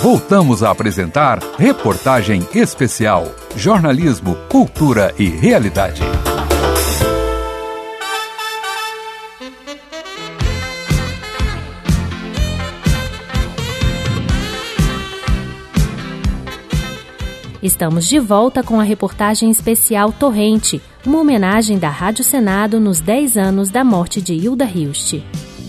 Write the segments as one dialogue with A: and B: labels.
A: Voltamos a apresentar Reportagem Especial. Jornalismo, cultura e realidade.
B: Estamos de volta com a reportagem especial Torrente, uma homenagem da Rádio Senado nos 10 anos da morte de Hilda Hilst.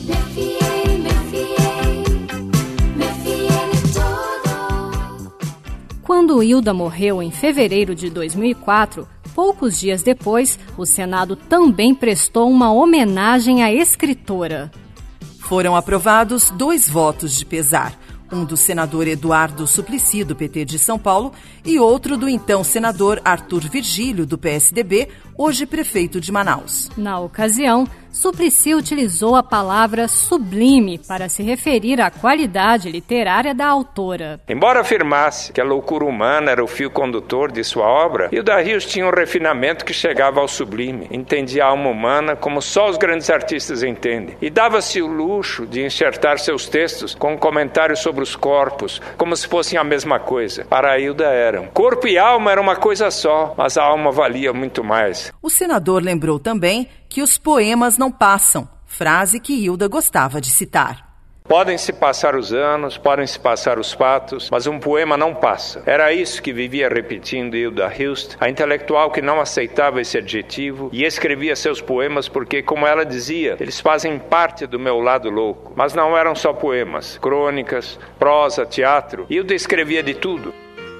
B: Quando Hilda morreu em fevereiro de 2004, poucos dias depois, o Senado também prestou uma homenagem à escritora.
C: Foram aprovados 2 votos de pesar. Um do senador Eduardo Suplicy, do PT de São Paulo, e outro do então senador Arthur Virgílio, do PSDB, hoje prefeito de Manaus.
B: Na ocasião, Suplicy utilizou a palavra sublime para se referir à qualidade literária da autora.
D: Embora afirmasse que a loucura humana era o fio condutor de sua obra, Hilda Hilst tinha um refinamento que chegava ao sublime. Entendia a alma humana como só os grandes artistas entendem. E dava-se o luxo de enxertar seus textos com comentários sobre os corpos, como se fossem a mesma coisa. Para a Hilda eram. Corpo e alma eram uma coisa só, mas a alma valia muito mais.
C: O senador lembrou também que os poemas não passam, frase que Hilda gostava de citar.
D: Podem-se passar os anos, podem-se passar os fatos, mas um poema não passa. Era isso que vivia repetindo Hilda Hilst, a intelectual que não aceitava esse adjetivo e escrevia seus poemas porque, como ela dizia, eles fazem parte do meu lado louco. Mas não eram só poemas, crônicas, prosa, teatro. Hilda escrevia de tudo.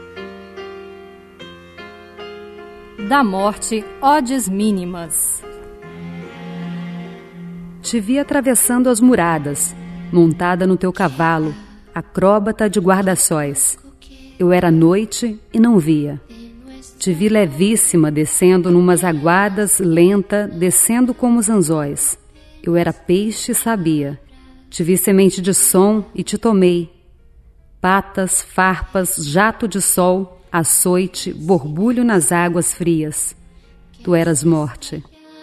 B: Da morte, odes mínimas.
E: Te vi atravessando as muradas, montada no teu cavalo, acróbata de guarda-sóis. Eu era noite e não via. Te vi levíssima descendo numas aguadas, lenta, descendo como os anzóis. Eu era peixe e sabia. Te vi semente de som e te tomei. Patas, farpas, jato de sol, açoite, borbulho nas águas frias. Tu eras morte.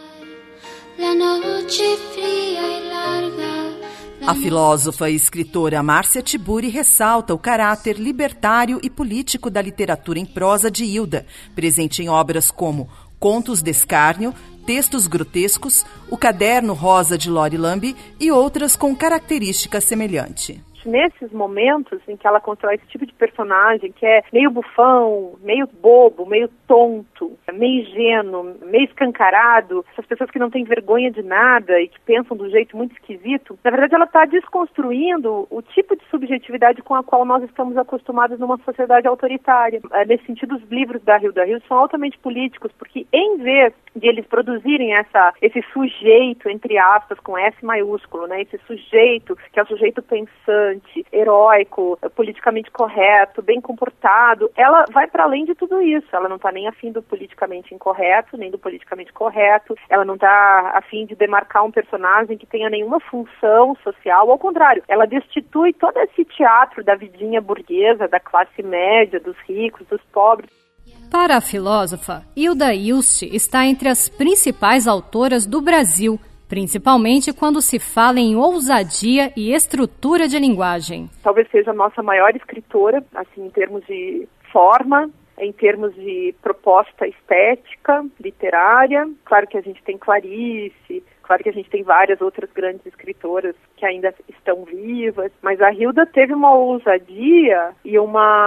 C: A filósofa e escritora Márcia Tiburi ressalta o caráter libertário e político da literatura em prosa de Hilda, presente em obras como Contos de Escárnio, Textos Grotescos, O Caderno Rosa de Lori Lambe e outras com característica semelhante.
F: Nesses momentos em que ela constrói esse tipo de personagem que é meio bufão, meio bobo, meio tonto, meio ingênuo, meio escancarado, essas pessoas que não têm vergonha de nada e que pensam do jeito muito esquisito, na verdade ela está desconstruindo o tipo de subjetividade com a qual nós estamos acostumados numa sociedade autoritária. Nesse sentido, os livros da Hilda Hilst são altamente políticos, porque em vez de eles produzirem esse sujeito, entre aspas, com S maiúsculo, né, esse sujeito que é o sujeito pensante, heróico, politicamente correto, bem comportado, ela vai para além de tudo isso. Ela não está nem afim do politicamente incorreto, nem do politicamente correto. Ela não está afim de demarcar um personagem que tenha nenhuma função social. Ao contrário, ela destitui todo esse teatro da vidinha burguesa, da classe média, dos ricos, dos pobres.
B: Para a filósofa, Hilda Hilst está entre as principais autoras do Brasil, principalmente quando se fala em ousadia e estrutura de linguagem.
F: Talvez seja a nossa maior escritora, assim, em termos de forma, em termos de proposta estética, literária. Claro que a gente tem Clarice, claro que a gente tem várias outras grandes escritoras que ainda estão vivas, mas a Hilda teve uma ousadia e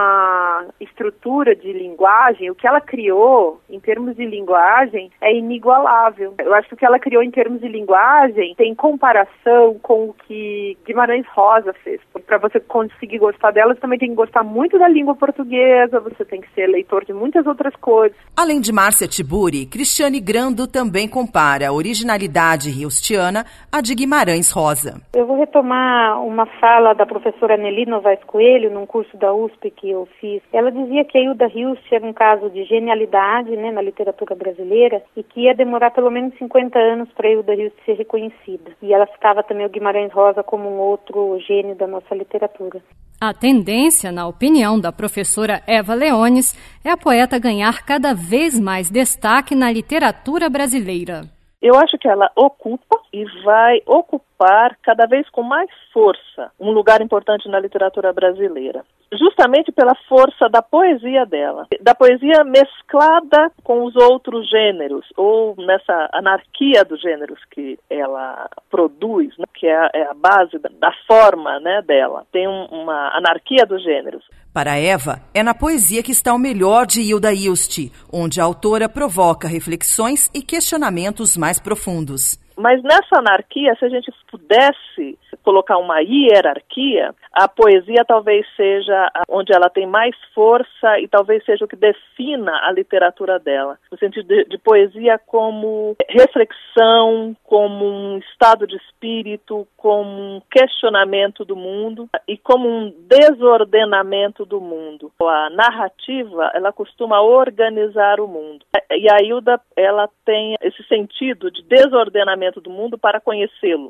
F: uma estrutura de linguagem. O que ela criou em termos de linguagem é inigualável. Eu acho que o que ela criou em termos de linguagem tem comparação com o que Guimarães Rosa fez. Para você conseguir gostar dela, você também tem que gostar muito da língua portuguesa, você tem que ser leitor de muitas outras coisas.
C: Além de Márcia Tiburi, Cristiane Grando também compara a originalidade hilstiana à de Guimarães Rosa.
G: Eu vou retomar uma fala da professora Nelly Novaes Coelho, num curso da USP que eu fiz. Ela dizia que a Hilda Hilst era um caso de genialidade, né, na literatura brasileira e que ia demorar pelo menos 50 anos para a Hilda Hilst ser reconhecida. E ela citava também o Guimarães Rosa como um outro gênio da nossa literatura.
B: A tendência, na opinião da professora Eva Leones, é a poeta ganhar cada vez mais destaque na literatura brasileira.
H: Eu acho que ela ocupa e vai ocupar cada vez com mais força um lugar importante na literatura brasileira. Justamente pela força da poesia dela, da poesia mesclada com os outros gêneros, ou nessa anarquia dos gêneros que ela produz, né, que é a base da forma, né, dela. Tem uma anarquia dos gêneros.
C: Para Eva, é na poesia que está o melhor de Hilda Hilst, onde a autora provoca reflexões e questionamentos mais profundos.
H: Mas nessa anarquia, se a gente pudesse colocar uma hierarquia, a poesia talvez seja onde ela tem mais força e talvez seja o que defina a literatura dela. No sentido de poesia como reflexão, como um estado de espírito, como um questionamento do mundo e como um desordenamento do mundo. A narrativa, ela costuma organizar o mundo. E a Hilda, ela tem esse sentido de desordenamento do mundo para conhecê-lo.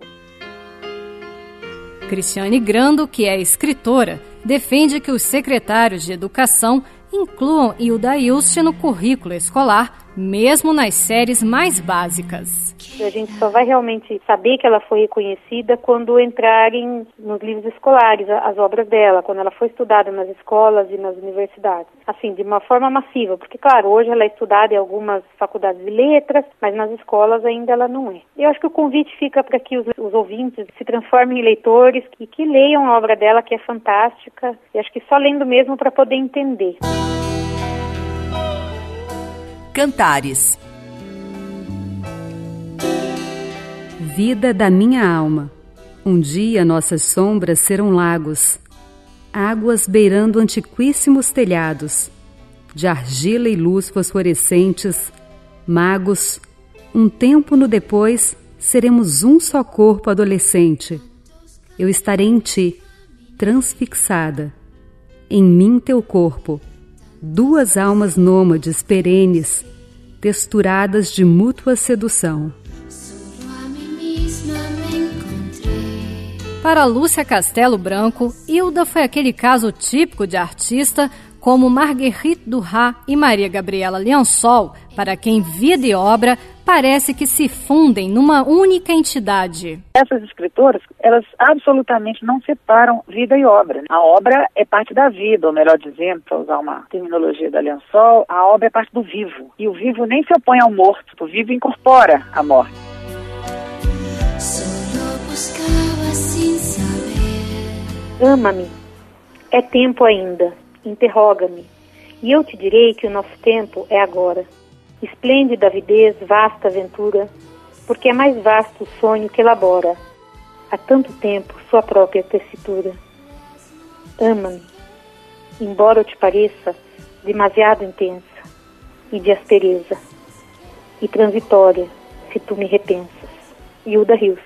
B: Cristiane Grando, que é escritora, defende que os secretários de educação incluam Hilda Hilst no currículo escolar, mesmo nas séries mais básicas.
G: A gente só vai realmente saber que ela foi reconhecida quando entrarem nos livros escolares as obras dela, quando ela foi estudada nas escolas e nas universidades. Assim, de uma forma massiva, porque, claro, hoje ela é estudada em algumas faculdades de letras, mas nas escolas ainda ela não é. Eu acho que o convite fica para que os ouvintes se transformem em leitores e que leiam a obra dela, que é fantástica, e acho que só lendo mesmo para poder entender.
C: Cantares.
E: Vida da minha alma. Um dia nossas sombras serão lagos, águas beirando antiquíssimos telhados, de argila e luz fosforescentes, magos. Um tempo no depois seremos um só corpo adolescente. Eu estarei em ti, transfixada. Em mim teu corpo, duas almas nômades perenes, texturadas de mútua sedução.
B: Para Lúcia Castelo Branco, Hilda foi aquele caso típico de artista como Marguerite Duras e Maria Gabriela Liansol, para quem vida e obra parece que se fundem numa única entidade.
I: Essas escritoras, elas absolutamente não separam vida e obra. A obra é parte da vida, ou melhor dizendo, para usar uma terminologia da Liansol, a obra é parte do vivo. E o vivo nem se opõe ao morto, o vivo incorpora a morte.
G: Ama-me, é tempo ainda, interroga-me, e eu te direi que o nosso tempo é agora. Esplêndida avidez, vasta aventura, porque é mais vasto o sonho que elabora, há tanto tempo, sua própria tessitura. Ama-me, embora eu te pareça demasiado intensa, e de aspereza, e transitória, se tu me repensas. Hilda Hilst.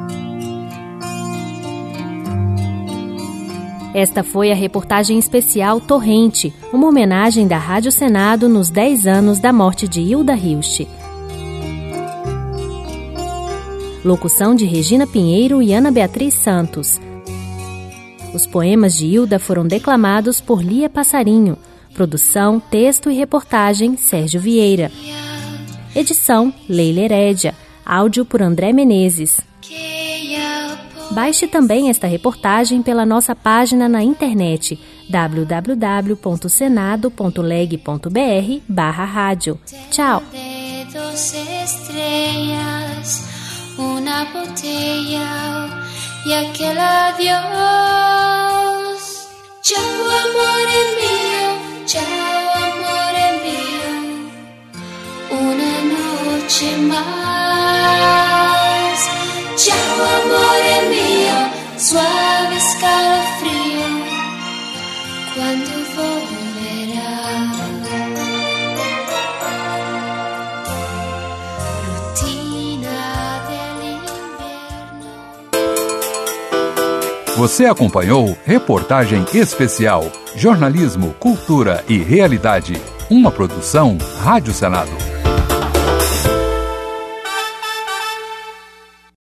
J: Esta foi a reportagem especial Torrente, uma homenagem da Rádio Senado nos 10 anos da morte de Hilda Hilst. Locução de Regina Pinheiro e Ana Beatriz Santos. Os poemas de Hilda foram declamados por Lia Passarinho. Produção, texto e reportagem, Sérgio Vieira. Edição, Leila Herédia. Áudio por André Menezes. Baixe também esta reportagem pela nossa página na internet www.senado.leg.br/rádio. Tchau!
K: Una botella y aquel adiós. Chao, amore mio, una noche más. Chao, amore mio, suave escalofrío, cuando volverá.
A: Você acompanhou Reportagem Especial, Jornalismo, Cultura e Realidade, uma produção Rádio Senado.